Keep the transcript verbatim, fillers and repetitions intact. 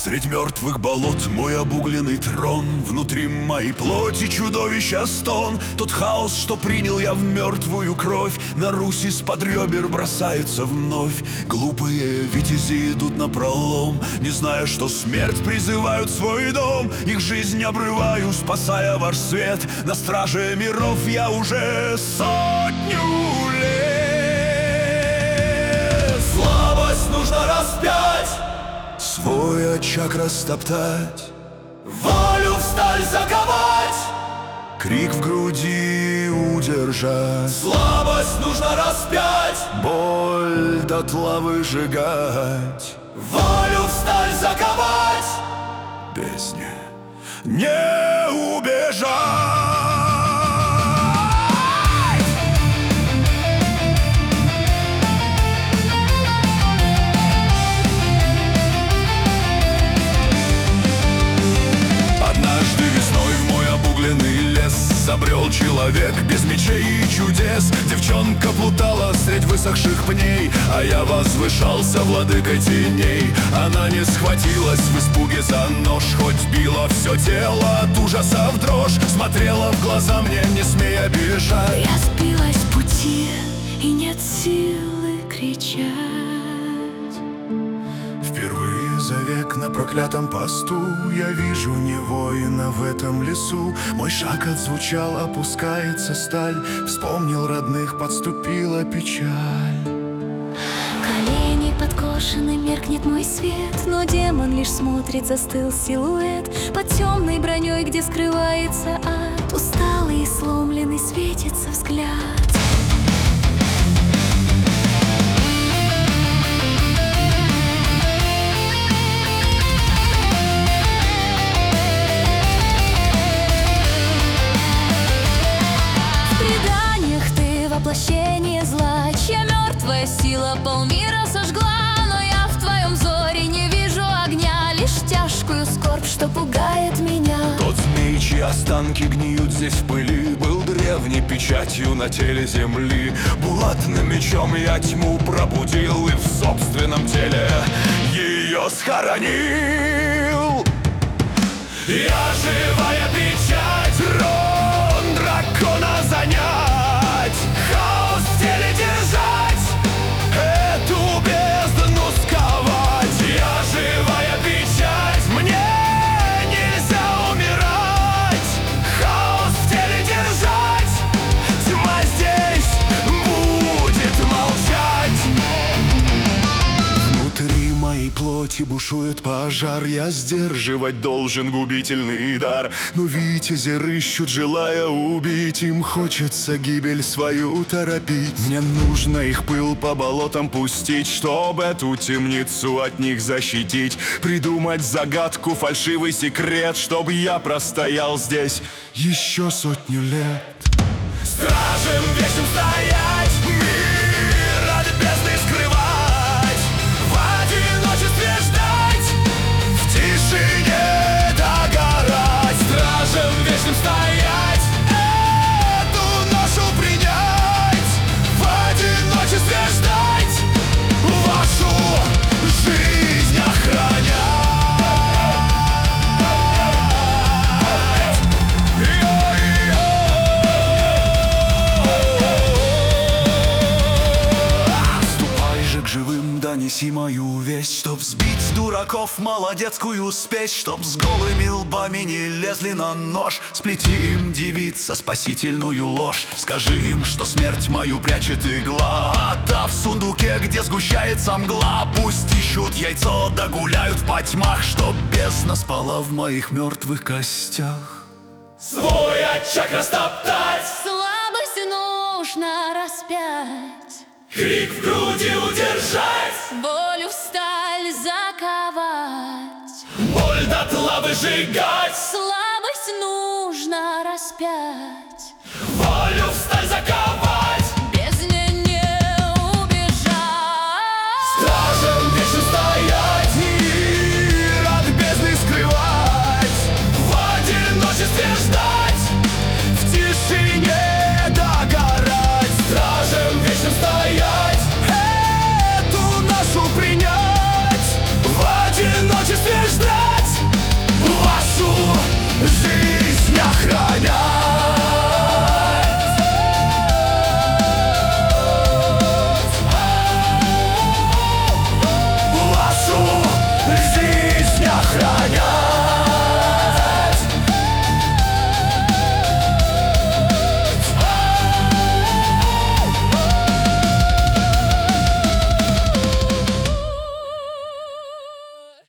Средь мертвых болот мой обугленный трон, внутри моей плоти чудовища стон. Тот хаос, что принял я в мертвую кровь, на Русь из-под ребер бросается вновь. Глупые витязи идут напролом, не зная, что смерть призывают в свой дом. Их жизнь обрываю, спасая ваш свет. На страже миров я уже сотню лет. Слабость нужно распять, свой очаг растоптать, волю в сталь заковать, крик в груди удержать. Слабость нужно распять, боль дотла выжигать, волю в сталь заковать, бездне не убежать. Забрел человек без мечей и чудес. Девчонка плутала средь высохших пней, а я возвышался владыкой теней. Она не схватилась в испуге за нож, хоть било все тело от ужаса в дрожь. Смотрела в глаза мне, не смея бежать. Я сбилась в пути, и нет силы кричать. Впервые за век на проклятом посту я вижу не воина в этом лесу. Мой шаг отзвучал, опускается сталь. Вспомнил родных, подступила печаль. Колени подкошены, меркнет мой свет, но демон лишь смотрит, застыл силуэт. Под темной броней, где скрывается ад, усталый и сломленный светится взгляд. Воплощение зла, чья мертвая сила полмира сожгла. Но я в твоем взоре не вижу огня, лишь тяжкую скорбь, что пугает меня. Тот змей, чьи останки гниют здесь в пыли, был древней печатью на теле земли. Булатным мечом я тьму пробудил и в собственном теле ее схоронил. Я живая печать, трон дракона занять, хаос в теле держать, эту бездну сковать. Я живая печать, мне нельзя умирать, хаос в теле держать, тьма здесь будет молчать. Внутри моей плоти бушует пожар, я сдерживать должен губительный дар. Но витязи рыщут, желая убить, им хочется гибель свою торопить. Мне нужно их пыл по болотам пустить, чтоб эту темницу от них защитить. Придумать загадку, фальшивый секрет, чтоб я простоял здесь еще сотню лет. Стражем вечным стоять, мир от бездны скрывать, в одиночестве ждать, в тишине догорать. Стражем вечным стоять, эту ношу принять, в одиночестве ждать, вашу жизнь охранять. Ступай же к живым, донеси мою весть, чтоб сбить дураков молодецкую спесь, чтоб с голыми лбами не лезли на нож. Сплети им, девица, спасительную ложь. Скажи им, что смерть мою прячет игла, а та в сундуке, где сгущается мгла. Пусть ищут яйцо, да гуляют по тьмах, чтоб бездна спала в моих мертвых костях. Свой очаг растоптать, Слабость нужно распять, крик в груди удержать, волю в сталь заковать, боль дотла выжигать, слабость нужно распять, волю в сталь заковать.